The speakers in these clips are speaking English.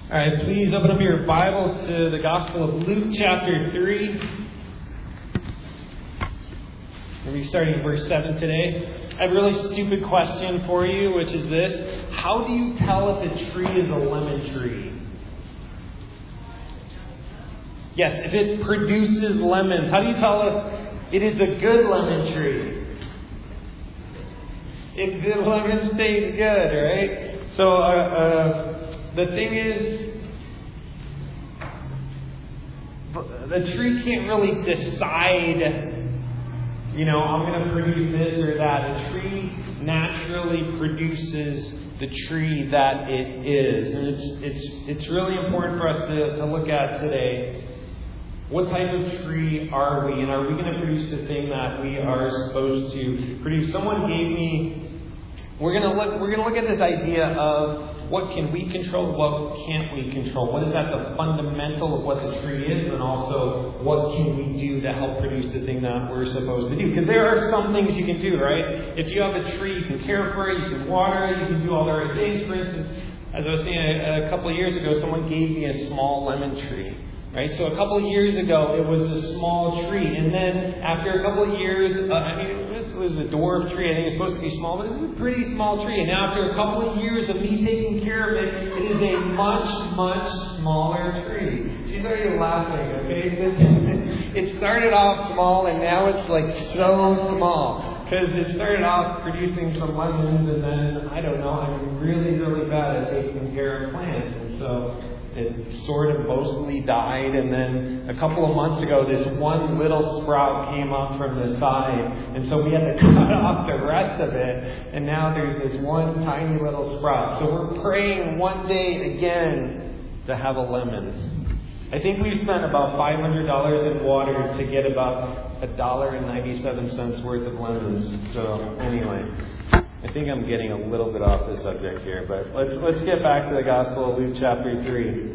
All right, please open up your Bible to the Gospel of Luke chapter 3. We'll be starting verse 7 today. I have a really stupid question for you, which is this. How do you tell if a tree is a lemon tree? Yes, if it produces lemons. How do you tell if it is a good lemon tree? If the lemons taste good, right? So, the thing is, the tree can't really decide, I'm going to produce this or that. A tree naturally produces the tree that it is. And it's really important for us to look at today. What type of tree are we? And are we going to produce the thing that we are supposed to produce? Someone gave me... We're going to look at this idea of what can we control, what can't we control. What is at the fundamental of what the tree is, and also what can we do to help produce the thing that we're supposed to do. Because there are some things you can do, right? If you have a tree, you can care for it, you can water it, you can do all the right things. For instance, as I was saying a couple of years ago, someone gave me a small lemon tree. Right? So a couple of years ago, it was a small tree. And then after a couple of years, it was a dwarf tree. I think it's supposed to be small, but it's a pretty small tree. And now after a couple of years of me taking care of it, it is a much, much smaller tree. She's already laughing, okay? It started off small, and now it's like so small. Because it started off producing some lemons, and then, I'm really, really bad at taking care of plants. And so it sort of mostly died, and then a couple of months ago, this one little sprout came up from the side, and so we had to cut off the rest of it, and now there's this one tiny little sprout. So we're praying one day again to have a lemon. I think we've spent about $500 in water to get about $1.97 worth of lemons. So anyway, I think I'm getting a little bit off the subject here, but let's get back to the Gospel of Luke chapter 3.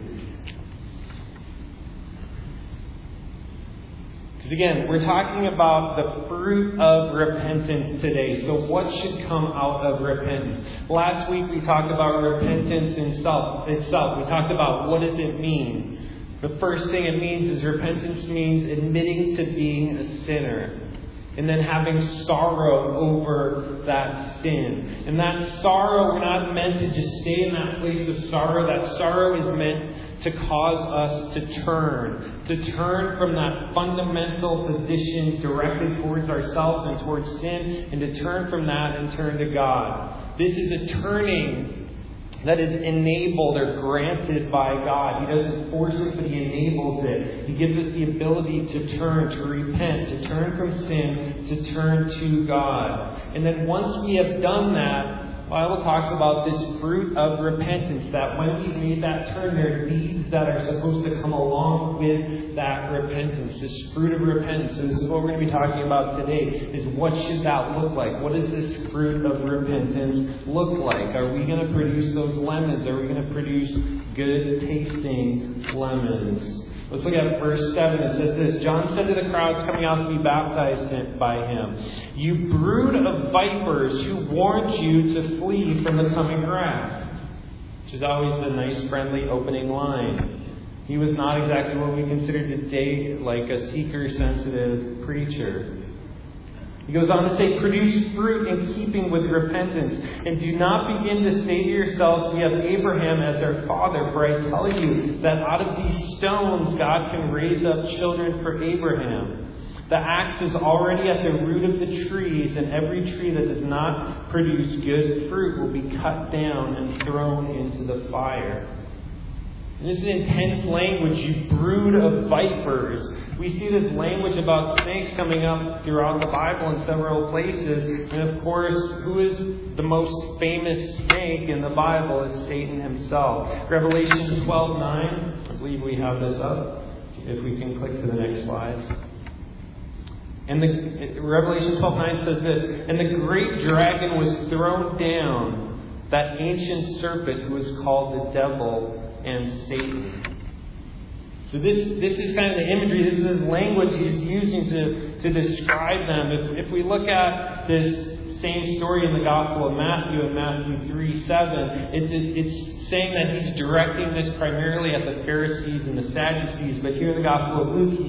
Because again, we're talking about the fruit of repentance today. So what should come out of repentance? Last week we talked about repentance itself. We talked about what does it mean. The first thing it means is repentance means admitting to being a sinner. And then having sorrow over that sin. And that sorrow, we're not meant to just stay in that place of sorrow. That sorrow is meant to cause us to turn. To turn from that fundamental position directed towards ourselves and towards sin. And to turn from that and turn to God. This is a turning that is enabled or granted by God. He doesn't force it, but He enables it. He gives us the ability to turn, to repent, to turn from sin, to turn to God. And then once we have done that, the Bible talks about this fruit of repentance, that when we've made that turn, there are deeds that are supposed to come along with that repentance, this fruit of repentance. So this is what we're going to be talking about today, is what should that look like? What does this fruit of repentance look like? Are we going to produce those lemons? Are we going to produce good tasting lemons? Let's look at verse 7. It says this. John said to the crowds coming out to be baptized by him, "You brood of vipers, who warned you to flee from the coming wrath?" Which is always the nice, friendly opening line. He was not exactly what we consider today like a seeker-sensitive preacher. He goes on to say, "Produce fruit in keeping with repentance. And do not begin to say to yourselves, 'We have Abraham as our father.' For I tell you that out of these stones God can raise up children for Abraham. The axe is already at the root of the trees, and every tree that does not produce good fruit will be cut down and thrown into the fire." And this is intense language, "you brood of vipers." We see this language about snakes coming up throughout the Bible in several places. And of course, who is the most famous snake in the Bible is Satan himself. Revelation 12:9. I believe we have this up. If we can click to the next slide. And Revelation 12:9 says this, "And the great dragon was thrown down, that ancient serpent who is called the devil and Satan." So this is kind of the imagery, this is language he's using to describe them. If we look at this same story in the Gospel of Matthew, in Matthew 3:7. It's saying that he's directing this primarily at the Pharisees and the Sadducees, but here in the Gospel of Luke, he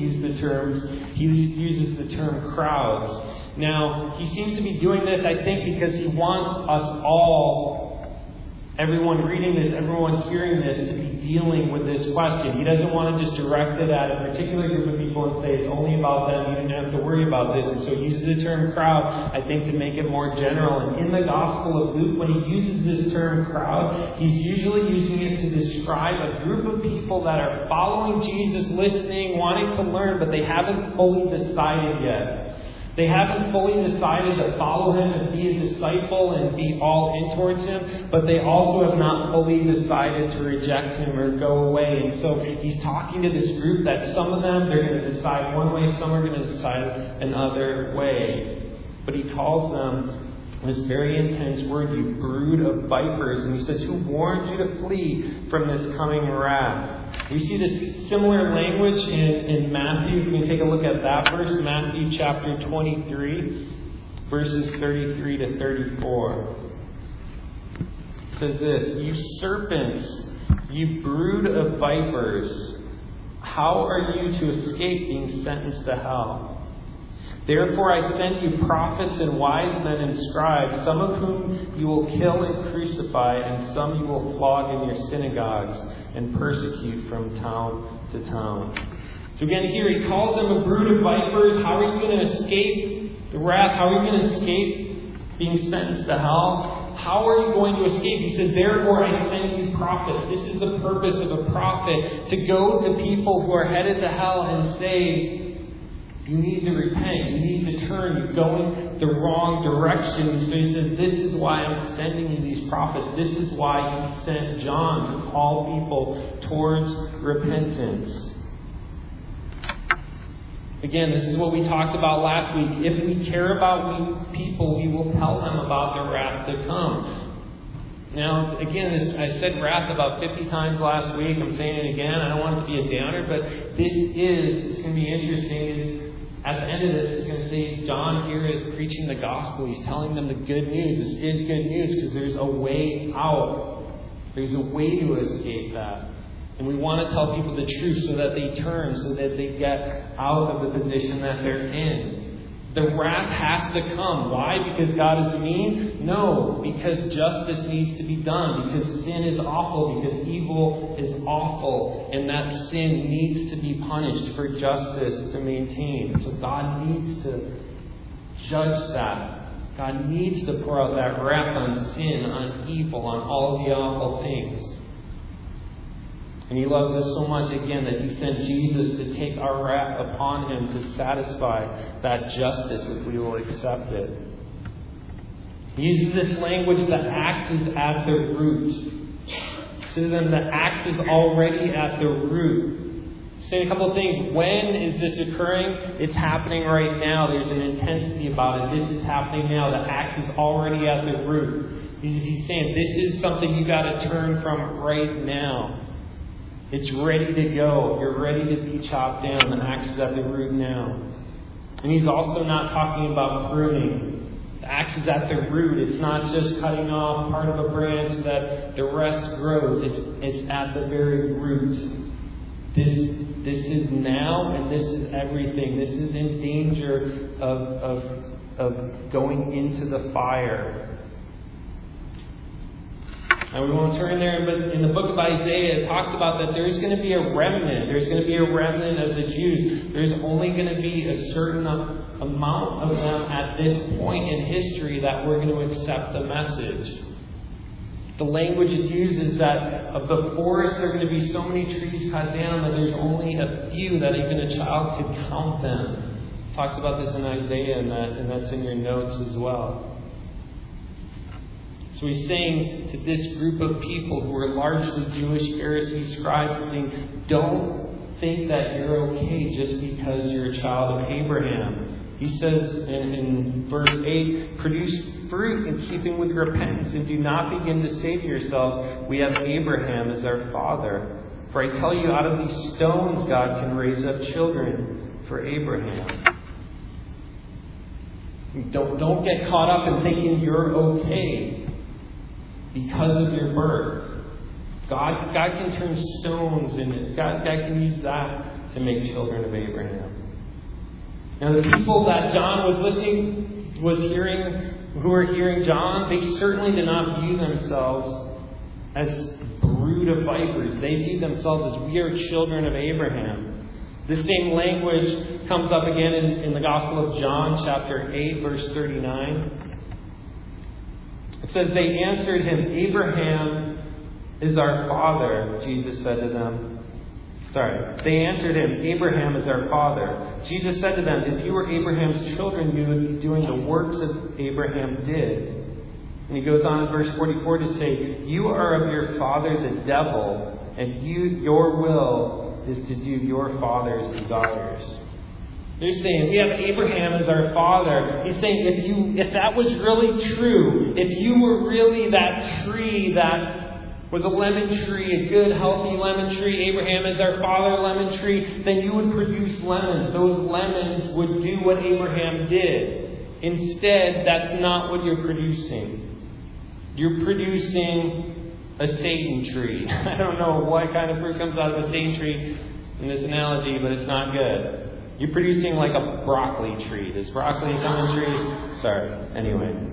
uses the term crowds. Now, he seems to be doing this, I think, because he wants us all, everyone reading this, everyone hearing this, to be dealing with this question. He doesn't want to just direct it at a particular group of people and say it's only about them, you don't have to worry about this. And so he uses the term crowd, I think, to make it more general. And in the Gospel of Luke, when he uses this term crowd, he's usually using it to describe a group of people that are following Jesus, listening, wanting to learn, but they haven't fully decided yet. They haven't fully decided to follow him and be a disciple and be all in towards him, but they also have not fully decided to reject him or go away. And so he's talking to this group that some of them, they're going to decide one way, some are going to decide another way. But he calls them this very intense word, you brood of vipers. And he says, who warned you to flee from this coming wrath? We see this similar language in Matthew. We can take a look at that verse, Matthew chapter 23, verses 33 to 34. It says this, you serpents, you brood of vipers, how are you to escape being sentenced to hell? Therefore I send you prophets and wise men and scribes, some of whom you will kill and crucify, and some you will flog in your synagogues and persecute from town to town. So again here he calls them a brood of vipers. How are you going to escape the wrath? How are you going to escape being sentenced to hell? How are you going to escape? He said, therefore I send you prophets. This is the purpose of a prophet, to go to people who are headed to hell and say, you need to repent. You need to turn. You're going the wrong direction. So he says, this is why I'm sending you these prophets. This is why he sent John to call people towards repentance. Again, this is what we talked about last week. If we care about people, we will tell them about the wrath to come. Now, again, I said wrath about 50 times last week. I'm saying it again. I don't want it to be a downer, but it's going to be interesting. At the end of this, it's going to say John here is preaching the gospel. He's telling them the good news. This is good news because there's a way out. There's a way to escape that. And we want to tell people the truth so that they turn, so that they get out of the position that they're in. The wrath has to come. Why? Because God is mean? No. Because justice needs to be done. Because sin is awful. Because evil is awful. And that sin needs to be punished for justice to maintain. So God needs to judge that. God needs to pour out that wrath on sin, on evil, on all of the awful things. And He loves us so much, again, that He sent Jesus to take our wrath upon Him to satisfy that justice if we will accept it. He uses this language, the axe is at the root. So then the axe is already at the root. Saying a couple of things. When is this occurring? It's happening right now. There's an intensity about it. This is happening now. The axe is already at the root. He's saying this is something you got to turn from right now. It's ready to go. You're ready to be chopped down. The axe is at the root now. And He's also not talking about pruning. The axe is at the root. It's not just cutting off part of a branch so that the rest grows. It's at the very root. This is now, and this is everything. This is in danger of going into the fire. Now we won't turn there, but in the book of Isaiah, it talks about that there's going to be a remnant. There's going to be a remnant of the Jews. There's only going to be a certain amount of them at this point in history that we're going to accept the message. The language it uses that of the forest, there are going to be so many trees cut down that there's only a few that even a child could count them. It talks about this in Isaiah, and that's in your notes as well. So He's saying to this group of people who are largely Jewish Pharisees, scribes, saying, don't think that you're okay just because you're a child of Abraham. He says in verse 8, produce fruit in keeping with repentance, and do not begin to say to yourselves, we have Abraham as our father. For I tell you, out of these stones God can raise up children for Abraham. Don't get caught up in thinking you're okay because of your birth. God can turn stones and God can use that to make children of Abraham. Now the people that John was hearing, who were hearing John, they certainly did not view themselves as brood of vipers. They viewed themselves as we are children of Abraham. The same language comes up again in the Gospel of John, chapter 8, verse 39. It says, they answered him, Abraham is our father, Jesus said to them. They answered him, Abraham is our father. Jesus said to them, if you were Abraham's children, you would be doing the works that Abraham did. And he goes on in verse 44 to say, you are of your father the devil, and your will is to do your father's desires. They're saying, we have Abraham as our father. He's saying, if that was really true, if you were really that tree that was a lemon tree, a good, healthy lemon tree, Abraham is our father lemon tree, then you would produce lemons. Those lemons would do what Abraham did. Instead, that's not what you're producing. You're producing a Satan tree. I don't know what kind of fruit comes out of a Satan tree in this analogy, but it's not good. You're producing like a broccoli tree. Does broccoli come in trees? Sorry. Anyway.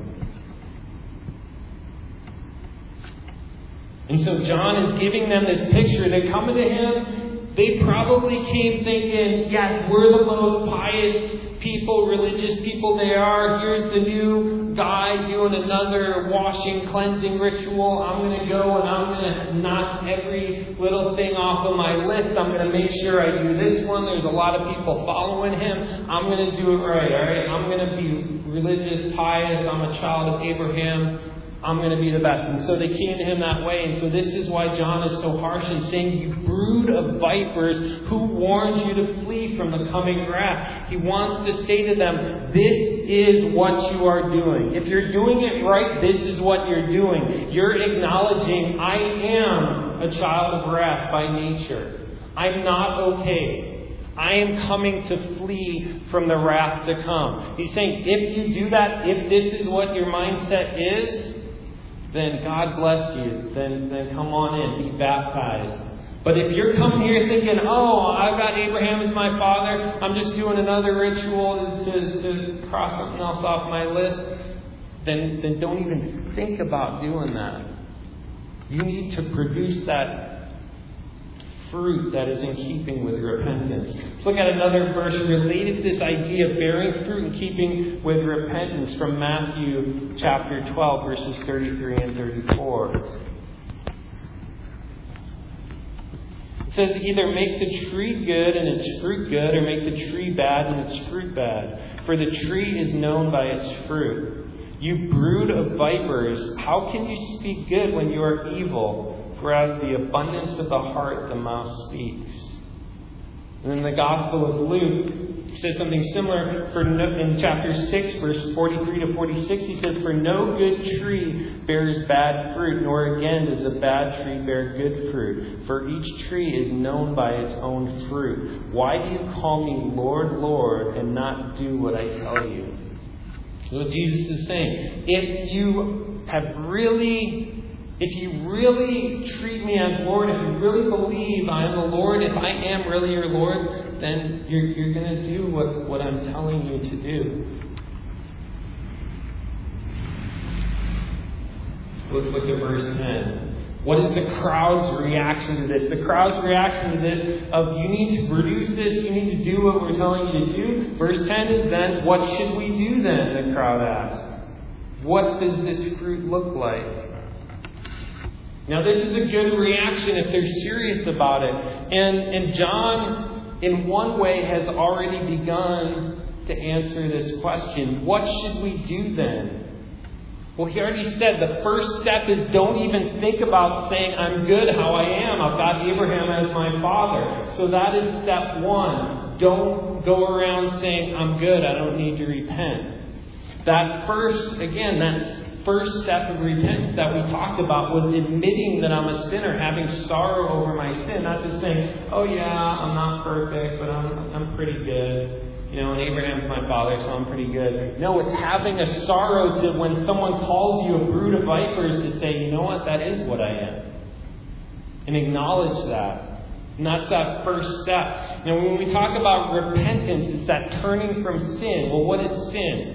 And so John is giving them this picture. They're coming to him. They probably came thinking, yes, we're the most pious people, religious people they are. Here's the new guy doing another washing, cleansing ritual. I'm going to go and I'm going to knock every little thing off of my list. I'm going to make sure I do this one. There's a lot of people following him. I'm going to do it right. All right. I'm going to be religious, pious. I'm a child of Abraham. I'm going to be the best. And so they came to him that way. And so this is why John is so harsh in saying, you brood of vipers, who warned you to flee from the coming wrath? He wants to say to them, this is what you are doing. If you're doing it right, this is what you're doing. You're acknowledging, I am a child of wrath by nature. I'm not okay. I am coming to flee from the wrath to come. He's saying, if you do that, if this is what your mindset is, then God bless you. Then come on in, be baptized. But if you're coming here thinking, oh, I've got Abraham as my father, I'm just doing another ritual to cross something else off my list, then don't even think about doing that. You need to produce that fruit that is in keeping with repentance. Let's look at another verse related to this idea of bearing fruit in keeping with repentance from Matthew chapter 12, verses 33 and 34. It says, either make the tree good and its fruit good, or make the tree bad and its fruit bad. For the tree is known by its fruit. You brood of vipers, how can you speak good when you are evil? For out of the abundance of the heart, the mouth speaks. And in the Gospel of Luke, it says something similar. In chapter 6, verse 43 to 46, he says, for no good tree bears bad fruit, nor again does a bad tree bear good fruit. For each tree is known by its own fruit. Why do you call me Lord, Lord, and not do what I tell you? What Jesus is saying, if you really treat me as Lord, if you really believe I am the Lord, if I am really your Lord, then you're going to do what I'm telling you to do. Let's look at verse 10. What is the crowd's reaction to this? The crowd's reaction to this of you need to produce this, you need to do what we're telling you to do. Verse 10 is then, what should we do then? The crowd asks. What does this fruit look like? Now this is a good reaction if they're serious about it. And John, in one way, has already begun to answer this question. What should we do then? Well, he already said the first step is don't even think about saying, I'm good how I am. I've got Abraham as my father. So that is step one. Don't go around saying, I'm good, I don't need to repent. That first step of repentance that we talked about was admitting that I'm a sinner, having sorrow over my sin. Not just saying, oh yeah, I'm not perfect, but I'm pretty good. and Abraham's my father, so I'm pretty good. No, it's having a sorrow to when someone calls you a brood of vipers to say, you know what, that is what I am. And acknowledge that. And that's that first step. When we talk about repentance, it's that turning from sin. Well, what is sin?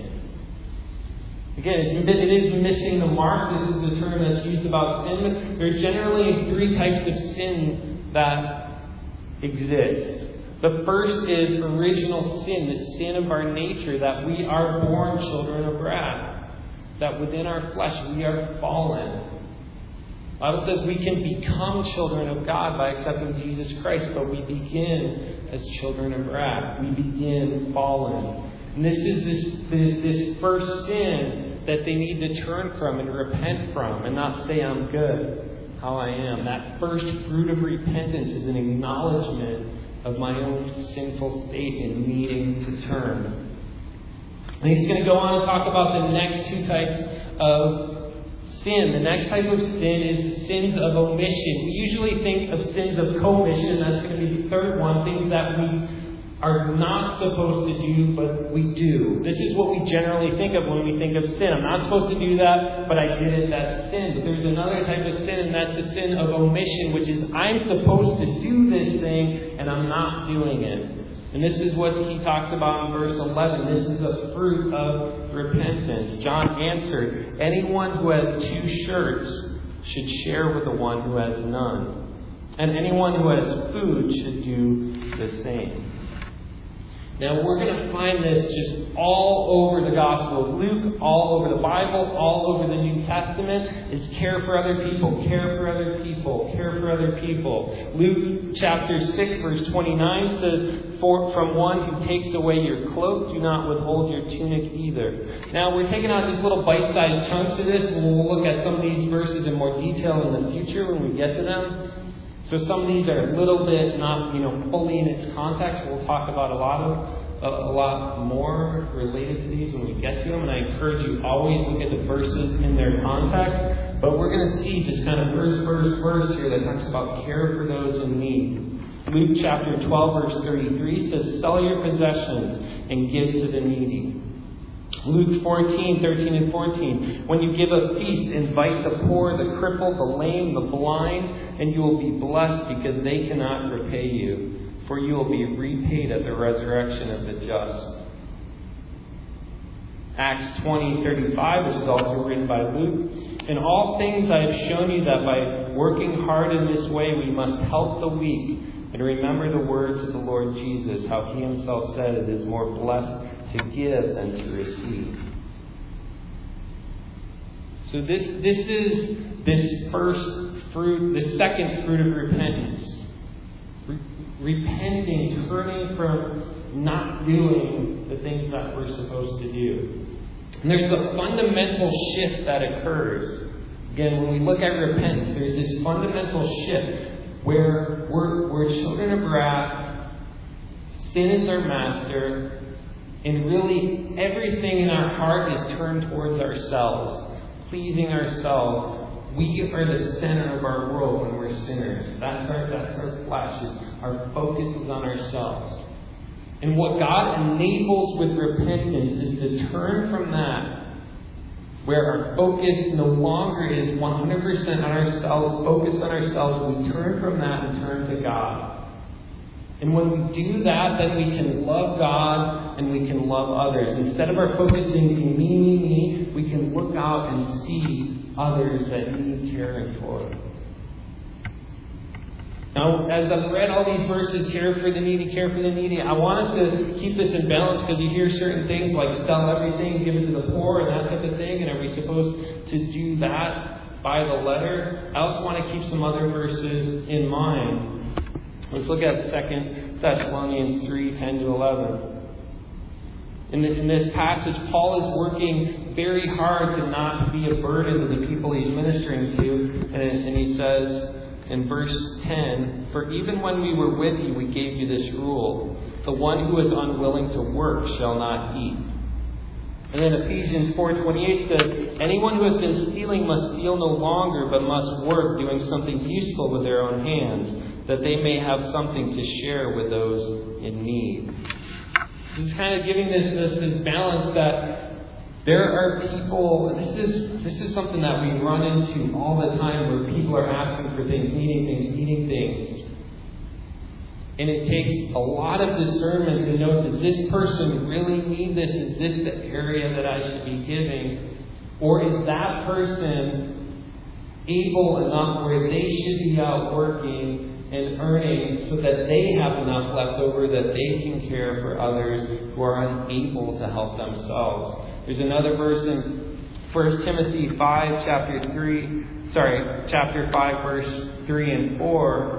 Again, it is missing the mark. This is the term that's used about sin. But there are generally three types of sin that exist. The first is original sin, the sin of our nature, that we are born children of wrath. That within our flesh we are fallen. The Bible says we can become children of God by accepting Jesus Christ, but we begin as children of wrath. We begin fallen. And this is this first sin that they need to turn from and repent from and not say, I'm good, how I am. That first fruit of repentance is an acknowledgement of my own sinful state and needing to turn. And he's going to go on and talk about the next two types of sin. The next type of sin is sins of omission. We usually think of sins of commission. That's going to be the third one. Things that we are not supposed to do, but we do. This is what we generally think of when we think of sin. I'm not supposed to do that, but I did it. That's sin. But there's another type of sin, and that's the sin of omission, which is I'm supposed to do this thing, and I'm not doing it. And this is what he talks about in verse 11. This is a fruit of repentance. John answered, anyone who has 2 shirts should share with the one who has none. And anyone who has food should do the same. Now, we're going to find this just all over the Gospel of Luke, all over the Bible, all over the New Testament. It's care for other people, care for other people, care for other people. Luke chapter 6, verse 29 says, from one who takes away your cloak, do not withhold your tunic either. Now, we're taking out these little bite-sized chunks of this, and we'll look at some of these verses in more detail in the future when we get to them. So some of these are a little bit not, fully in its context. We'll talk about a lot more related to these when we get to them. And I encourage you always look at the verses in their context. But we're going to see just kind of verse here that talks about care for those in need. Luke chapter 12, verse 33 says, sell your possessions and give to the needy. Luke 14, 13 and 14. When you give a feast, invite the poor, the crippled, the lame, the blind, and you will be blessed because they cannot repay you, for you will be repaid at the resurrection of the just. Acts 20:35, which is also written by Luke. In all things I have shown you that by working hard in this way we must help the weak, and remember the words of the Lord Jesus, how he himself said it is more blessed to give than to receive. So this is this first fruit, the second fruit of repentance. Repenting, turning from not doing the things that we're supposed to do. And there's a fundamental shift that occurs. Again, when we look at repentance, there's this fundamental shift where we're children of wrath, sin is our master, and really everything in our heart is turned towards ourselves, pleasing ourselves. We are the center of our world when we're sinners. That's our flesh. Our focus is on ourselves. And what God enables with repentance is to turn from that, where our focus no longer is 100% on ourselves, focused on ourselves. We turn from that and turn to God. And when we do that, then we can love God and we can love others. Instead of our focusing in me, we can look out and see others that need caring for. Now, as I've read all these verses, care for the needy, I want us to keep this in balance because you hear certain things like sell everything, give it to the poor, and that type of thing. And are we supposed to do that by the letter? I also want to keep some other verses in mind. Let's look at 2 Thessalonians 3, 10 to 11. In this passage, Paul is working very hard to not be a burden to the people he's ministering to. And he says in verse 10, for even when we were with you, we gave you this rule. The one who is unwilling to work shall not eat. And then Ephesians 4:28 says, anyone who has been stealing must steal no longer, but must work, doing something useful with their own hands, that they may have something to share with those in need. Just kind of giving this balance that there are people, this is something that we run into all the time where people are asking for things, needing things. And it takes a lot of discernment to know, does this person really need this? Is this the area that I should be giving? Or is that person able enough where they should be out working and earning so that they have enough left over that they can care for others who are unable to help themselves? There's another verse in 1 Timothy 5, chapter 5, verse 3 and 4,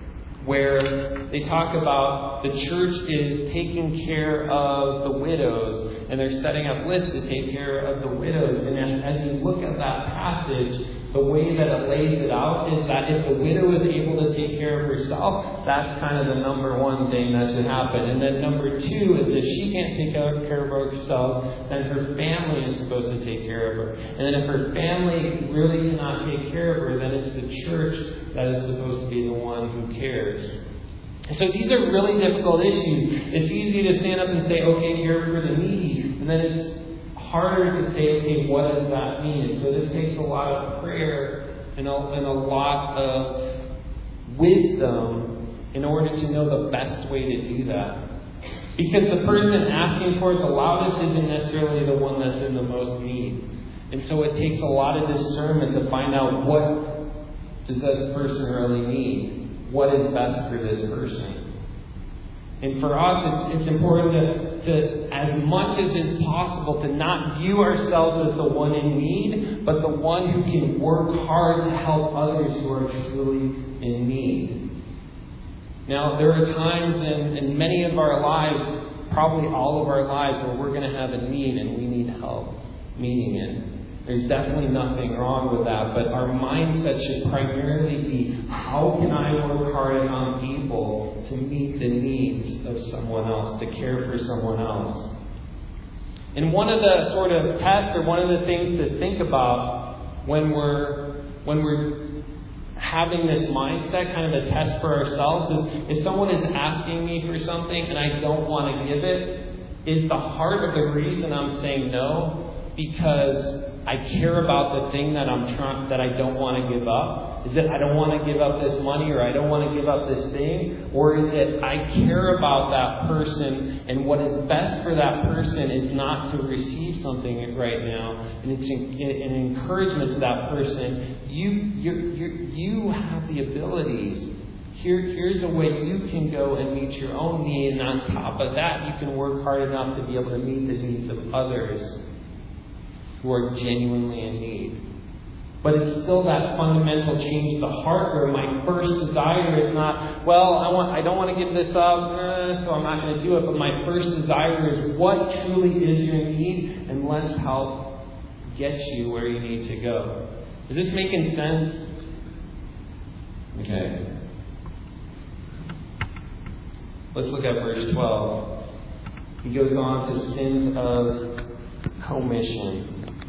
where they talk about the church is taking care of the widows, and they're setting up lists to take care of the widows. And as you look at that passage, the way that it lays it out is that if the widow is able to take care of herself, that's kind of the number one thing that should happen. And then number two is if she can't take care of herself, then her family is supposed to take care of her. And then if her family really cannot take care of her, then it's the church that is supposed to be the one who cares. And so these are really difficult issues. It's easy to stand up and say, okay, care for the needy. And then it's harder to say, okay, what does that mean? So this takes a lot of prayer and a lot of wisdom in order to know the best way to do that. Because the person asking for it the loudest isn't necessarily the one that's in the most need. And so it takes a lot of discernment to find out what does this person really need? What is best for this person? And for us, it's important to, as much as is possible, to not view ourselves as the one in need, but the one who can work hard to help others who are truly in need. Now, there are times in many of our lives, probably all of our lives, where we're going to have a need and we need help meeting it. There's definitely nothing wrong with that, but our mindset should primarily be, how can I work hard on people to meet the needs of someone else, to care for someone else? And one of the sort of tests, or one of the things to think about when we're having this mindset, kind of a test for ourselves, is if someone is asking me for something and I don't want to give it, is the heart of the reason I'm saying no because I care about the thing that I don't want to give up? Is it I don't want to give up this money, or I don't want to give up this thing? Or is it I care about that person, and what is best for that person is not to receive something right now, and it's an encouragement to that person. You have the abilities. Here's a way you can go and meet your own need, and on top of that, you can work hard enough to be able to meet the needs of others who are genuinely in need. But it's still that fundamental change of the heart where my first desire is not, well, I don't want to give this up, so I'm not going to do it. But my first desire is what truly is your need, and let's help get you where you need to go. Is this making sense? Okay. Let's look at verse 12. He goes on to sins of commission.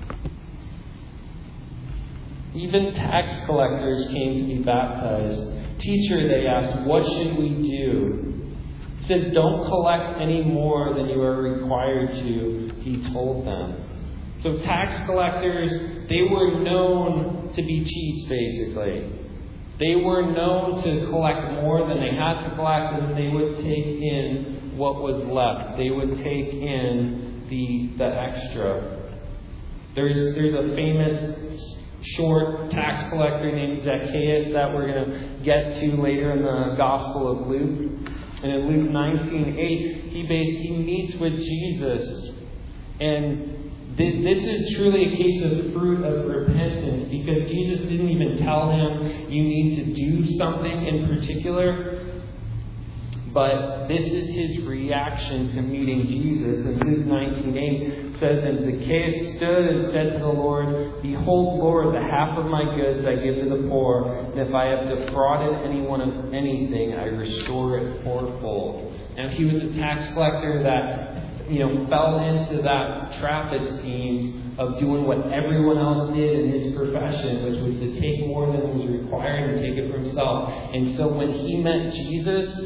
Even tax collectors came to be baptized. Teacher, they asked, what should we do? He said, don't collect any more than you are required to, he told them. So tax collectors, they were known to be cheats, basically. They were known to collect more than they had to collect, and they would take in what was left. They would take in the extra. There's a famous short tax collector named Zacchaeus that we're going to get to later in the Gospel of Luke. And in Luke 19:8, he meets with Jesus. And this is truly a case of fruit of repentance, because Jesus didn't even tell him you need to do something in particular. But this is his reaction to meeting Jesus. In Luke 19:8 says, and Zacchaeus stood and said to the Lord, behold, Lord, the half of my goods I give to the poor, and if I have defrauded anyone of anything, I restore it fourfold. Now, he was a tax collector that fell into that trap, it seems, of doing what everyone else did in his profession, which was to take more than was required and take it for himself. And so when he met Jesus,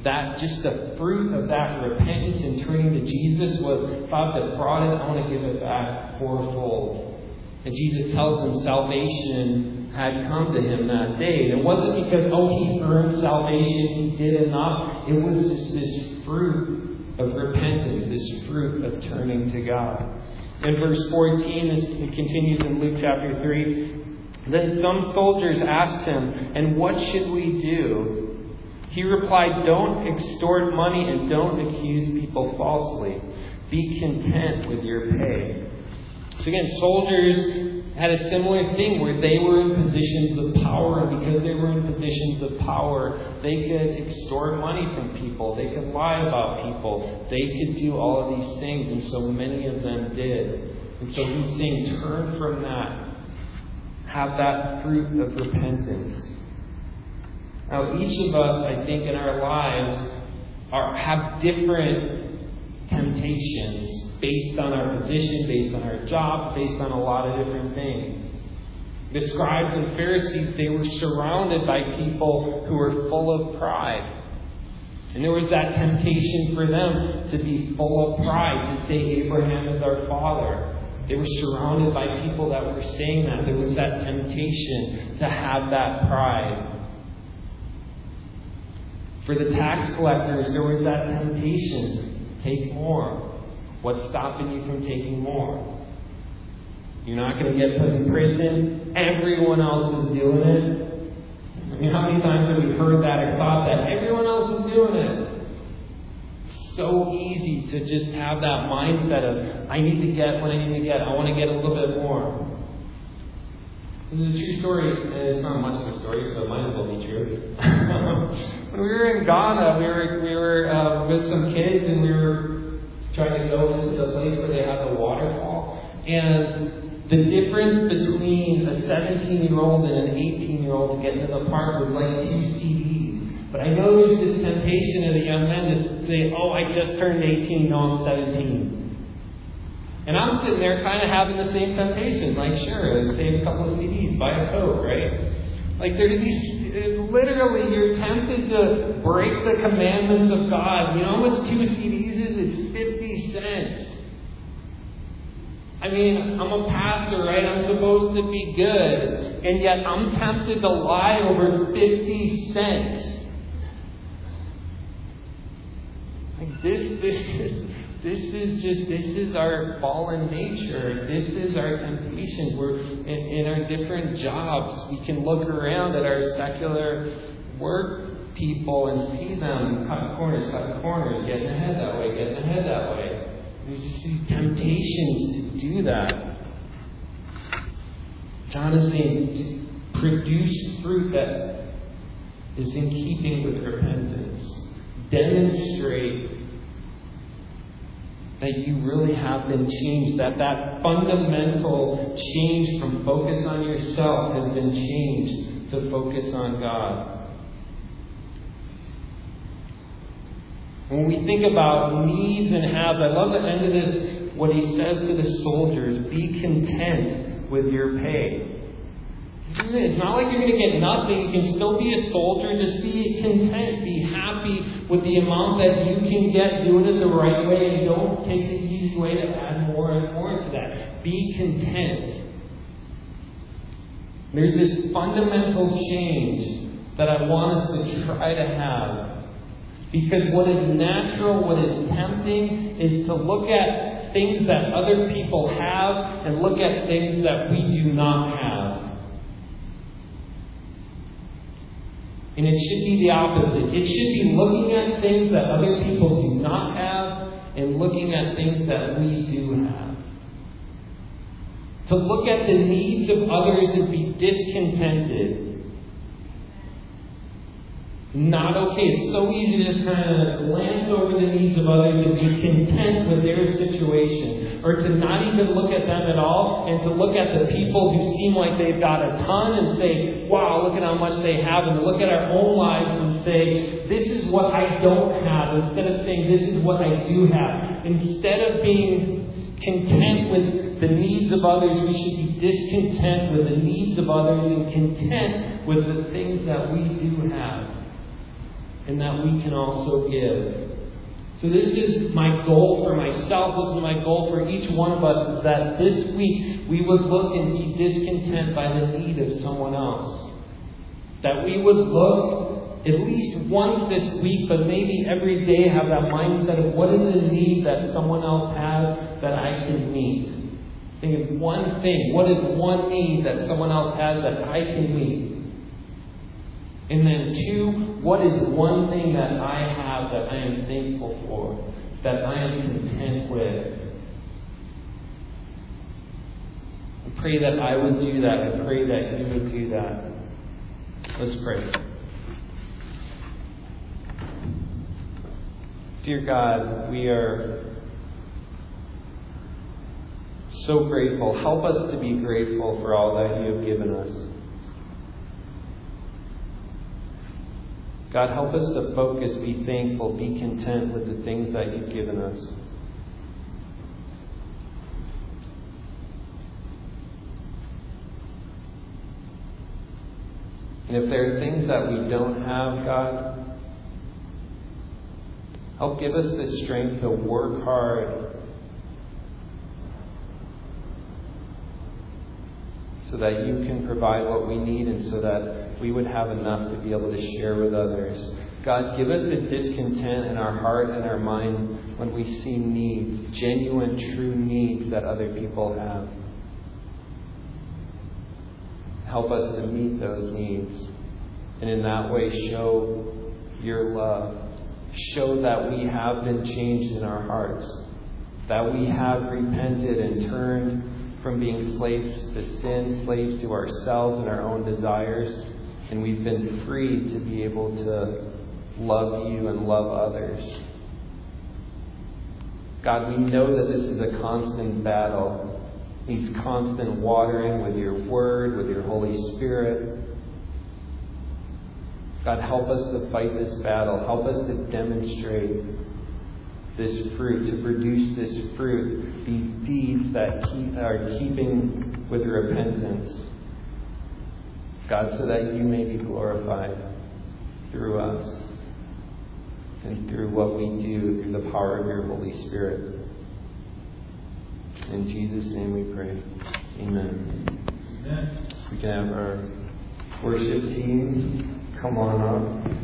that just the fruit of that repentance and turning to Jesus was, God that brought it, I want to give it back fourfold. And Jesus tells him salvation had come to him that day. And it wasn't because, he earned salvation, he did enough. It was just this fruit of repentance, this fruit of turning to God. In verse 14, it continues in Luke chapter 3. Then some soldiers asked him, "And what should we do?" He replied, "Don't extort money and don't accuse people falsely. Be content with your pay." So again, soldiers had a similar thing where they were in positions of power, and because they were in positions of power, they could extort money from people, they could lie about people, they could do all of these things, and so many of them did. And so he's saying, turn from that. Have that fruit of repentance. Now, each of us, I think, in our lives have different temptations based on our position, based on our jobs, based on a lot of different things. The scribes and Pharisees, they were surrounded by people who were full of pride. And there was that temptation for them to be full of pride, to say Abraham is our father. They were surrounded by people that were saying that. There was that temptation to have that pride. For the tax collectors, there was that temptation. Take more. What's stopping you from taking more? You're not going to get put in prison. Everyone else is doing it. I mean, how many times have we heard that or thought that? Everyone else is doing it. So easy to just have that mindset of, I need to get what I need to get. I want to get a little bit more. This is a true story. It's not much of a story, so it might as well be true. When we were in Ghana, we were with some kids, and we were trying to go into the place where they have the waterfall. And the difference between a 17-year-old and an 18-year-old to get into the park was like 2 CDs. But I know there's this temptation of the young men to say, I just turned 18, no, I'm 17. And I'm sitting there kind of having the same temptation. Like, sure, save a couple of CDs, buy a Coke, right? Like, literally, you're tempted to break the commandments of God. You know how much 2 CDs is? It's 50 cents. I mean, I'm a pastor, right? I'm supposed to be good. And yet I'm tempted to lie over 50 cents. Like, this is our fallen nature. This is our temptation. We're in our different jobs. We can look around at our secular work people and see them cutting corners, getting ahead that way. There's just these temptations to do that. John is saying, produce fruit that is in keeping with repentance. Demonstrate that you really have been changed, that fundamental change from focus on yourself has been changed to focus on God. When we think about needs and haves, I love the end of this, what he says to the soldiers, be content with your pay. It's not like you're going to get nothing. You can still be a soldier. Just be content. Be happy with the amount that you can get. Do it in the right way. And don't take the easy way to add more and more to that. Be content. There's this fundamental change that I want us to try to have. Because what is natural, what is tempting, is to look at things that other people have and look at things that we do not have. And it should be the opposite. It should be looking at things that other people do not have and looking at things that we do have. To look at the needs of others and be discontented. Not okay. It's so easy to just kind of glance over the needs of others and be content with their situation. Or to not even look at them at all and to look at the people who seem like they've got a ton and say, wow, look at how much they have. And to look at our own lives and say, this is what I don't have. Instead of saying, this is what I do have. Instead of being content with the needs of others, we should be discontent with the needs of others and content with the things that we do have. and that we can also give. So this is my goal for myself, this is my goal for each one of us, is that this week we would look and be discontent by the need of someone else. That we would look at least once this week, but maybe every day, have that mindset of what is the need that someone else has that I can meet. Think of one thing. What is one need that someone else has that I can meet? And then 2, what is one thing that I have that I am thankful for, that I am content with? I pray that I would do that. I pray that you would do that. Let's pray. Dear God, we are so grateful. Help us to be grateful for all that you have given us. God, help us to focus, be thankful, be content with the things that you've given us. And if there are things that we don't have, God, help give us the strength to work hard so that you can provide what we need and so that we would have enough to be able to share with others. God, give us a discontent in our heart and our mind when we see needs, genuine, true needs that other people have. Help us to meet those needs. And in that way, show your love. Show that we have been changed in our hearts. That we have repented and turned from being slaves to sin, slaves to ourselves and our own desires. And we've been free to be able to love you and love others. God, we know that this is a constant battle. Needs constant watering with your word, with your Holy Spirit. God, help us to fight this battle. Help us to demonstrate this fruit, to produce this fruit, these deeds that are keeping with repentance. God, so that you may be glorified through us and through what we do, through the power of your Holy Spirit. In Jesus' name we pray. Amen. Amen. We can have our worship team come on up.